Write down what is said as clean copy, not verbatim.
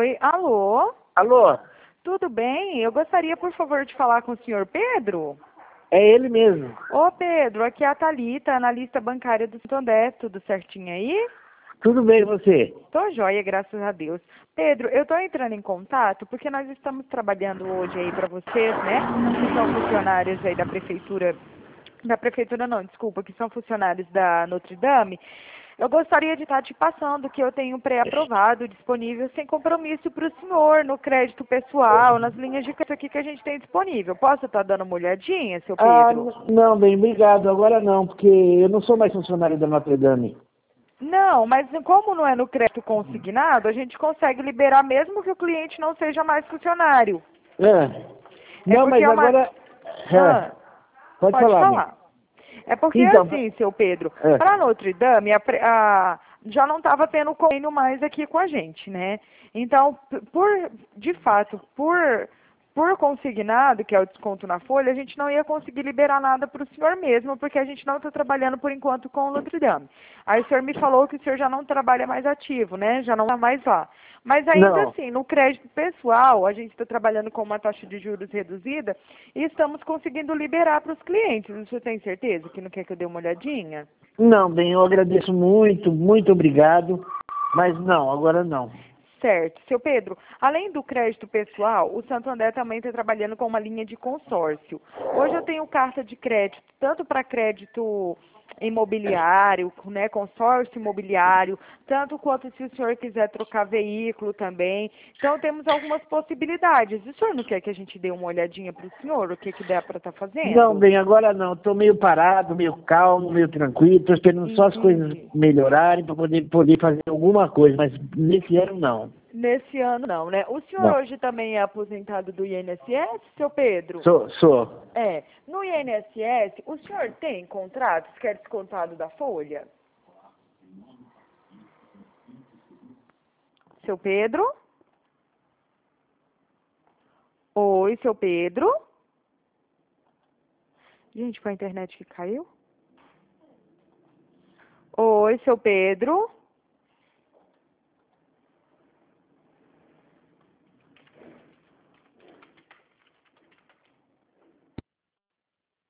Oi, alô? Alô? Tudo bem? Eu gostaria, por favor, de falar com o senhor Pedro. É ele mesmo. Ô, Pedro, aqui é a Thalita, analista bancária do Santander. Tudo certinho aí? Tudo bem, você? Tô joia, graças a Deus. Pedro, eu tô entrando em contato porque nós estamos trabalhando hoje aí para vocês, né? Que são funcionários aí da prefeitura não, desculpa, que são funcionários da Notre Dame. Eu gostaria de estar te passando que eu tenho pré-aprovado, disponível, sem compromisso para o senhor, no crédito pessoal, nas linhas de crédito aqui que a gente tem disponível. Posso estar dando uma olhadinha, seu Pedro? Não, bem, obrigado. Agora não, porque eu não sou mais funcionário da Notre Dame. Não, mas como não é no crédito consignado, a gente consegue liberar mesmo que o cliente não seja mais funcionário. É. É Não, porque mas é uma... agora... Ah, pode pode falar, bem. falar. É porque Então, assim, seu Pedro, é. para Notre Dame, já não estava tendo convênio mais aqui com a gente, né? Então, de fato, por consignado, que é o desconto na folha, a gente não ia conseguir liberar nada para o senhor mesmo, porque a gente não está trabalhando por enquanto com o Notre Dame. Aí o senhor me falou que o senhor já não trabalha mais ativo, né? Já não está mais lá. Mas ainda Não. assim, no crédito pessoal, a gente está trabalhando com uma taxa de juros reduzida e estamos conseguindo liberar para os clientes. Você tem certeza que não quer que eu dê uma olhadinha? Não, bem, eu agradeço muito, muito obrigado. Mas não, agora não. Certo. Seu Pedro, além do crédito pessoal, o Santander também está trabalhando com uma linha de consórcio. Hoje eu tenho carta de crédito, tanto para crédito imobiliário, né, consórcio imobiliário, tanto quanto se o senhor quiser trocar veículo também. Então temos algumas possibilidades. O senhor não quer que a gente dê uma olhadinha para o senhor, o que dá para estar Não, fazendo? bem, agora não. Estou meio parado, meio calmo, meio tranquilo. Estou esperando só as coisas Entendi. melhorarem para poder fazer alguma coisa. Mas nesse ano, não. Nesse ano não, né? O senhor Não. hoje também é aposentado do INSS, seu Pedro? Sou. É. No INSS, o senhor tem contratos que é descontado da folha? Seu Pedro? Oi, seu Pedro? Gente, com a internet que caiu? Oi, seu Pedro?